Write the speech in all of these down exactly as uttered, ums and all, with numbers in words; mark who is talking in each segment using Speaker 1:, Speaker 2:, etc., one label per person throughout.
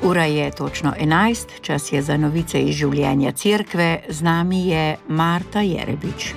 Speaker 1: Ura je točno enajst, čas je za novice iz življenja cerkve, z nami je Marta Jerebič.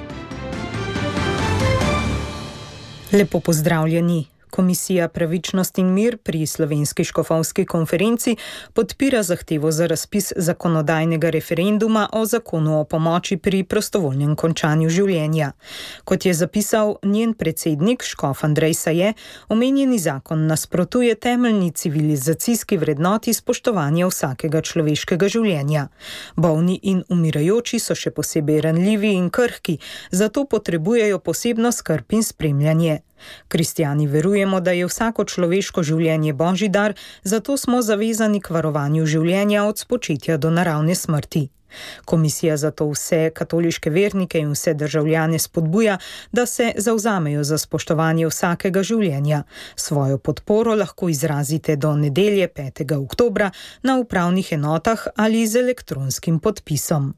Speaker 2: Lepo pozdravljeni. Komisija Pravičnost in mir pri Slovenski škofovski konferenci podpira zahtevo za razpis zakonodajnega referenduma o zakonu o pomoči pri prostovoljnem končanju življenja. Kot je zapisal njen predsednik, škof Andrej Saje, omenjeni zakon nasprotuje temeljni civilizacijski vrednoti spoštovanja vsakega človeškega življenja. Bolni in umirajoči so še posebej ranljivi in krhki, zato potrebujejo posebno skrb in spremljanje. Kristjani verujemo, da je vsako človeško življenje božji dar, zato smo zavezani k varovanju življenja od spočetja do naravne smrti. Komisija zato vse katoliške vernike in vse državljane spodbuja, da se zavzamejo za spoštovanje vsakega življenja. Svojo podporo lahko izrazite do nedelje petega oktobra na upravnih enotah ali z elektronskim podpisom.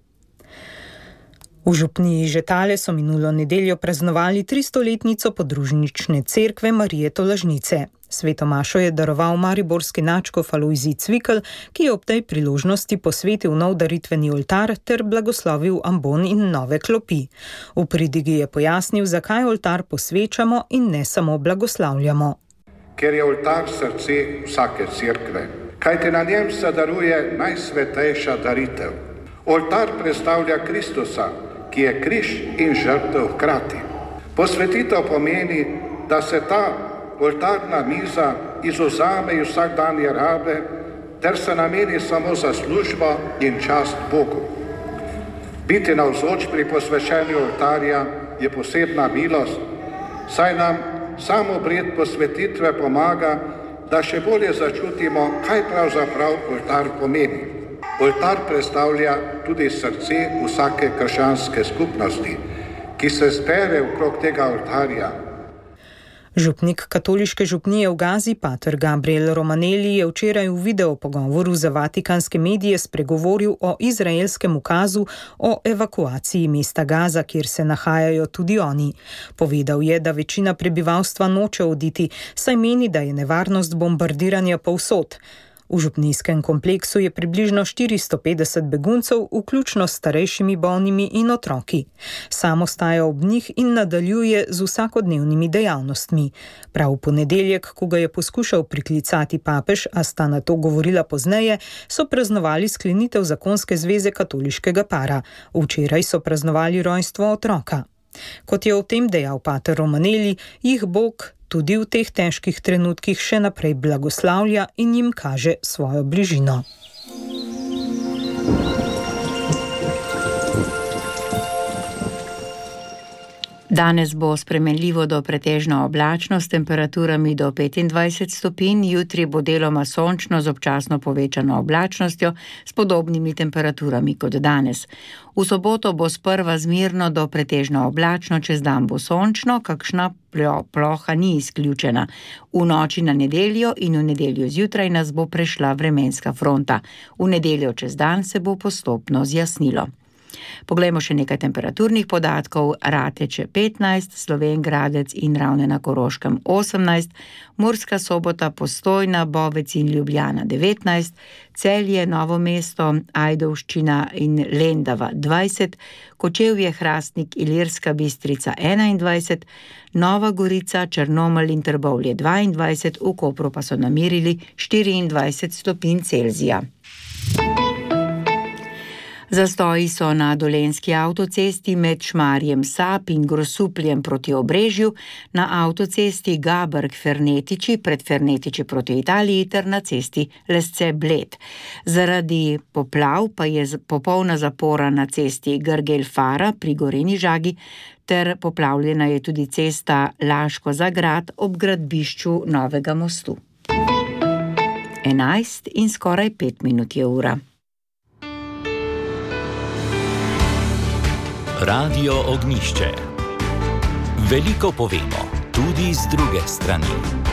Speaker 2: V župniji Žetale so minulo nedeljo praznovali tristoletnico podružnične cerkve Marije Tolažnice. Sveto mašo je daroval mariborski nadškof Alojzij Cvikl, ki je ob tej priložnosti posvetil nov daritveni oltar ter blagoslovil ambon in nove klopi. V pridigi je pojasnil, zakaj oltar posvečamo in ne samo blagoslavljamo.
Speaker 3: Ker je oltar srce vsake cerkve, kajti na njem se daruje najsvetejša daritev. Oltar predstavlja Kristusa, ki je križ in žrtev hkrati. Posvetitev pomeni, da se ta oltarna miza izvzame iz vsakdanje rabe ter se nameni samo za službo in čast Bogu. Biti navzoč pri posvečenju oltarja je posebna milost, saj nam sam obred posvetitve pomaga, da še bolje začutimo, kaj pravzaprav oltar pomeni. Oltar predstavlja tudi srce vsake krščanske skupnosti, ki se zbere okrog tega oltarja.
Speaker 2: Župnik katoliške župnije v Gazi, pater Gabriel Romanelli, je včeraj v videopogovoru za vatikanske medije spregovoril o izraelskem ukazu o evakuaciji mesta Gaza, kjer se nahajajo tudi oni. Povedal je, da večina prebivalstva noče oditi, saj meni, da je nevarnost bombardiranja povsod. V župnijskem kompleksu je približno štiristo petdeset beguncev, vključno s starejšimi bolnimi in otroki. Sam ostaja ob njih in nadaljuje z vsakodnevnimi dejavnostmi. Prav v ponedeljek, ko ga je poskušal priklicati papež, a sta na to govorila pozneje, so praznovali sklenitev zakonske zveze katoliškega para. Včeraj so praznovali rojstvo otroka. Kot je o tem dejal pater Romanelli, jih Bog tudi v teh težkih trenutkih še naprej blagoslavlja in jim kaže svojo bližino.
Speaker 1: Danes bo spremenljivo do pretežno oblačno s temperaturami do petindvajset stopinj, jutri bo deloma sončno z občasno povečano oblačnostjo s podobnimi temperaturami kot danes. V soboto bo sprva zmirno do pretežno oblačno, čez dan bo sončno, kakšna ploha ni izključena. V noči na nedeljo in v nedeljo zjutraj nas bo prešla vremenska fronta. V nedeljo čez dan se bo postopno zjasnilo. Poglejmo še nekaj temperaturnih podatkov. Rateče petnajst, Slovenj Gradec in Ravne na Koroškem osemnajst, Murska Sobota, Postojna, Bovec in Ljubljana devetnajst, Celje, Novo mesto, Ajdovščina in Lendava dvajset, Kočevje, Hrastnik, Ilirska Bistrica enaindvajset, Nova Gorica, Črnomelj in Trbovlje dvaindvajset, v Kopru pa so namerili štiriindvajset stopinj Celzija. Zastoji so na Dolenjski avtocesti med Šmarjem Sap in Grosupljem proti Obrežju, na avtocesti Gaberg-Fernetiči pred Fernetiči proti Italiji ter na cesti Lesce-Bled. Zaradi poplav pa je popolna zapora na cesti Grgelj-Fara pri Gorenji Žagi ter poplavljena je tudi cesta Laško-Zagrad ob gradbišču Novega mostu. enajst in skoraj pet minut je ura.
Speaker 4: Radio Ognjišče. Veliko povemo, tudi z druge strani.